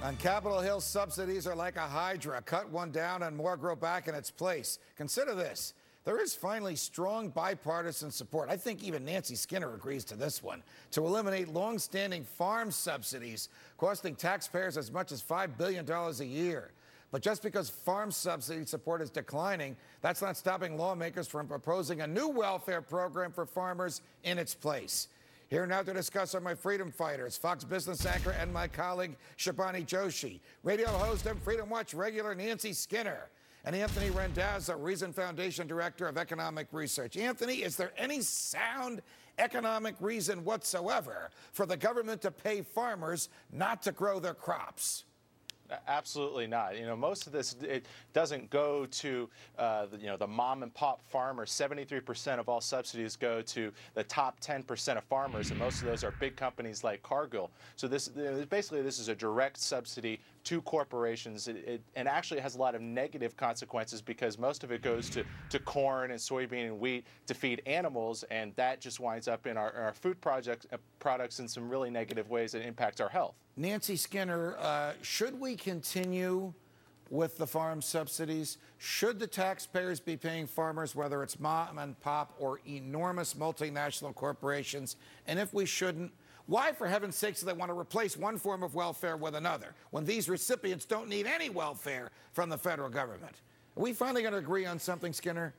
On Capitol Hill, subsidies are like a hydra. Cut one down and more grow back in its place. Consider this. There is finally strong bipartisan support. I think even Nancy Skinner agrees to this one, to eliminate long-standing farm subsidies costing taxpayers as much as $5 billion a year. But just because farm subsidy support is declining, that's not stopping lawmakers from proposing a new welfare program for farmers in its place. Here now to discuss are my freedom fighters, Fox Business anchor and my colleague Shibani Joshi, radio host and Freedom Watch regular Nancy Skinner, and Anthony Randazzo, Reason Foundation Director of Economic Research. Anthony, is there any sound economic reason whatsoever for the government to pay farmers not to grow their crops? Absolutely not. Most of this, it doesn't go to, the mom and pop farmer. 73% of all subsidies go to the top 10% of farmers, and most of those are big companies like Cargill. So this is a direct subsidy to corporations. And actually has a lot of negative consequences because most of it goes to corn and soybean and wheat to feed animals, and that just winds up in our food products in some really negative ways that impact our health. Nancy Skinner, should we continue with the farm subsidies? Should the taxpayers be paying farmers, whether it's mom and pop or enormous multinational corporations? And if we shouldn't, why, for heaven's sakes, do they want to replace one form of welfare with another when these recipients don't need any welfare from the federal government? Are we finally going to agree on something, Skinner?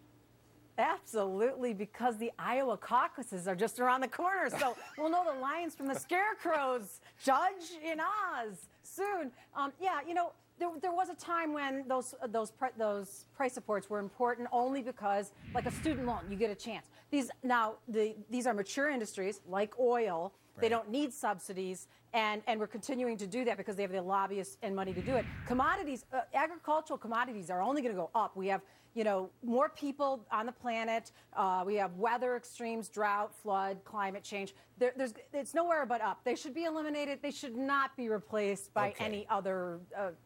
Absolutely, because the Iowa caucuses are just around the corner. So we'll know the lions from the scarecrows, Judge, in Oz, soon. There was a time when those price supports were important only because, like a student loan, you get a chance. These are mature industries like oil. Right. They don't need subsidies, and we're continuing to do that because they have the lobbyists and money to do it. Commodities, agricultural commodities are only going to go up. We have, more people on the planet. We have weather extremes, drought, flood, climate change. It's nowhere but up. They should be eliminated. They should not be replaced by any other.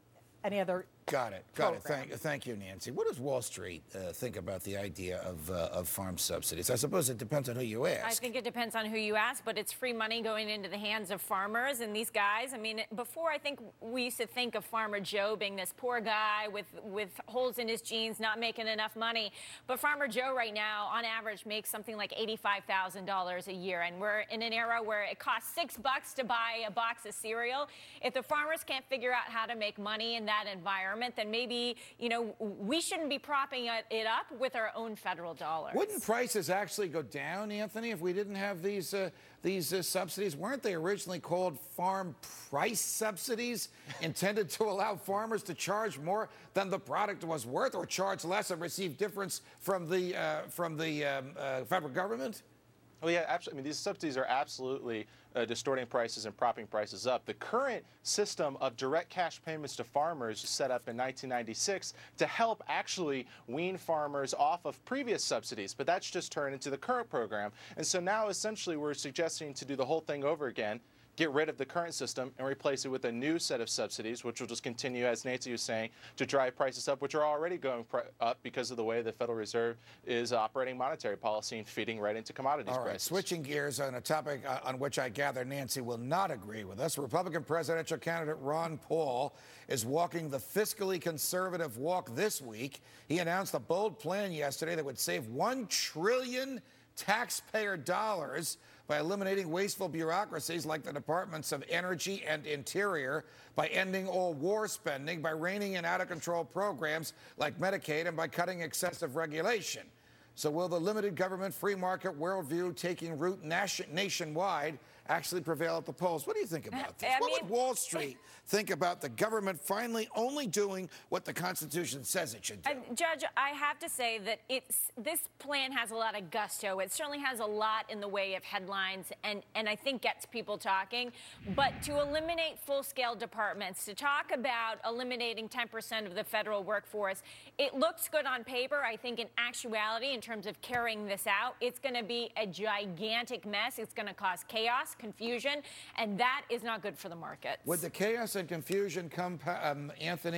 Got it. Thank you, Nancy. What does Wall Street think about the idea of farm subsidies? I suppose it depends on who you ask. I think it depends on who you ask, but it's free money going into the hands of farmers. And these guys, before I think we used to think of Farmer Joe being this poor guy with holes in his jeans, not making enough money. But Farmer Joe right now, on average, makes something like $85,000 a year. And we're in an era where it costs $6 to buy a box of cereal. If the farmers can't figure out how to make money in that environment, then maybe, we shouldn't be propping it up with our own federal dollars. Wouldn't prices actually go down, Anthony, if we didn't have these subsidies? Weren't they originally called farm price subsidies, intended to allow farmers to charge more than the product was worth or charge less and receive difference from the federal government? Well, yeah, absolutely. These subsidies are absolutely distorting prices and propping prices up. The current system of direct cash payments to farmers set up in 1996 to help actually wean farmers off of previous subsidies, but that's just turned into the current program. And so now essentially we're suggesting to do the whole thing over again, get rid of the current system and replace it with a new set of subsidies, which will just continue, as Nancy was saying, to drive prices up, which are already going up because of the way the Federal Reserve is operating monetary policy and feeding right into commodities prices. All right, switching gears on a topic on which I gather Nancy will not agree with us. Republican presidential candidate Ron Paul is walking the fiscally conservative walk this week. He announced a bold plan yesterday that would save $1 trillion taxpayer dollars by eliminating wasteful bureaucracies like the Departments of Energy and Interior, by ending all war spending, by reining in out-of-control programs like Medicaid, and by cutting excessive regulation. So will the limited government free market worldview taking root nationwide actually prevail at the polls? What do you think about this? What would Wall Street think about the government finally only doing what the Constitution says it should do? Judge, I have to say that this plan has a lot of gusto. It certainly has a lot in the way of headlines and I think gets people talking. But to eliminate full-scale departments, to talk about eliminating 10% of the federal workforce, it looks good on paper. I think in actuality, in terms of carrying this out, it's going to be a gigantic mess. It's going to cause chaos, confusion, and that is not good for the markets. Would the chaos and confusion come, Anthony,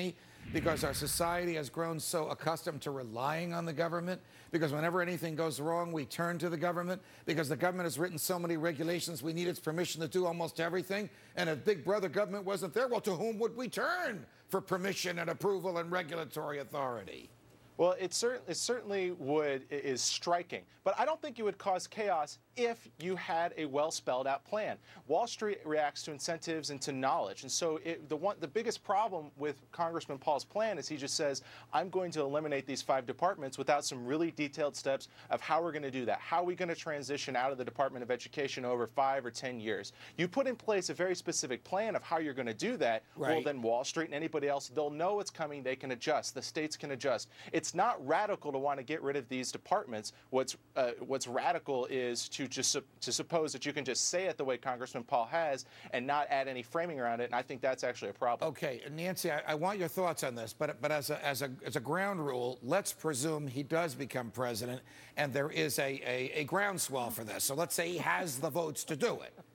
because our society has grown so accustomed to relying on the government, because whenever anything goes wrong, we turn to the government, because the government has written so many regulations, we need its permission to do almost everything. And if Big Brother government wasn't there, well, to whom would we turn for permission and approval and regulatory authority? Well, it certainly is striking, but I don't think it would cause chaos if you had a well-spelled-out plan. Wall Street reacts to incentives and to knowledge, and so the biggest problem with Congressman Paul's plan is he just says, I'm going to eliminate these 5 departments without some really detailed steps of how we're going to do that. How are we going to transition out of the Department of Education over 5 or 10 years? You put in place a very specific plan of how you're going to do that, right. Well, then Wall Street and anybody else, they'll know it's coming, they can adjust, the states can adjust. It's not radical to want to get rid of these departments. What's radical is to suppose that you can just say it the way Congressman Paul has and not add any framing around it, and I think that's actually a problem. Okay, Nancy, I want your thoughts on this, but as a ground rule, let's presume he does become president, and there is a groundswell for this. So let's say he has the votes to do it.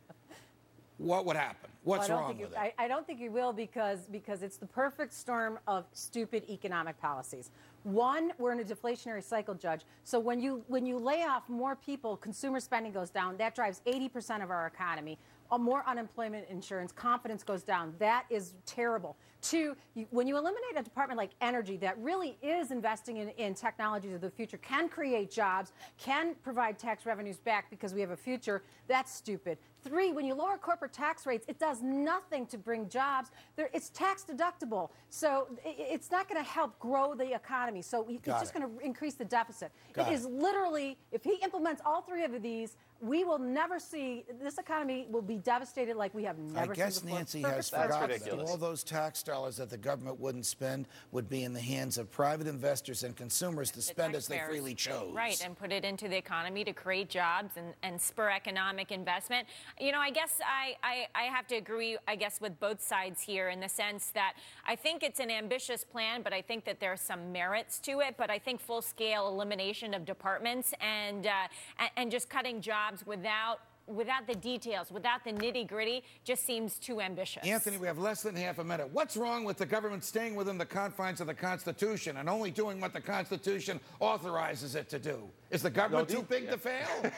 What would happen? What's wrong with it? I don't think he will because it's the perfect storm of stupid economic policies. One, we're in a deflationary cycle, Judge. So when you lay off more people, consumer spending goes down. That drives 80% of our economy. More unemployment insurance, confidence goes down. That is terrible. Two, when you eliminate a department like energy that really is investing in technologies of the future, can create jobs, can provide tax revenues back because we have a future, that's stupid. Three, when you lower corporate tax rates, it does nothing to bring jobs. It's tax deductible. So it's not going to help grow the economy. So it's just going to increase the deficit. It is literally, if he implements all 3 of these, we will never see, this economy will be devastated like we have never seen before. I guess Nancy has forgotten that all those tax dollars that the government wouldn't spend would be in the hands of private investors and consumers to spend as they freely chose. Right, and put it into the economy to create jobs and spur economic investment. You know, I guess I have to agree, I guess, with both sides here in the sense that I think it's an ambitious plan, but I think that there are some merits to it. But I think full-scale elimination of departments and just cutting jobs without the details, without the nitty-gritty, just seems too ambitious. Anthony, we have less than half a minute. What's wrong with the government staying within the confines of the Constitution and only doing what the Constitution authorizes it to do? Is the government too big to fail?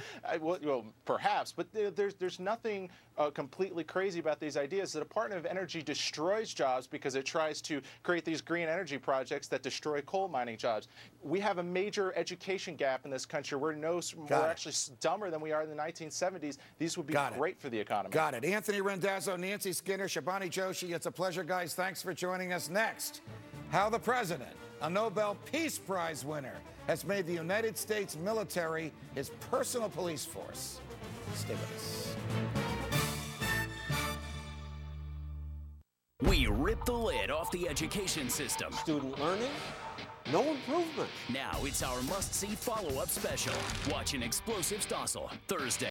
Well, perhaps, but there's nothing completely crazy about these ideas. The Department of Energy destroys jobs because it tries to create these green energy projects that destroy coal mining jobs. We have a major education gap in this country. We're actually dumber than we are in the 1970s. These would be great for the economy. Got it. Anthony Randazzo, Nancy Skinner, Shabani Joshi. It's a pleasure, guys. Thanks for joining us. Next, how the president, a Nobel Peace Prize winner, has made the United States military his personal police force. Stay with us. We rip the lid off the education system. Student learning, no improvement. Now it's our must-see follow-up special. Watch an explosive Stossel Thursday.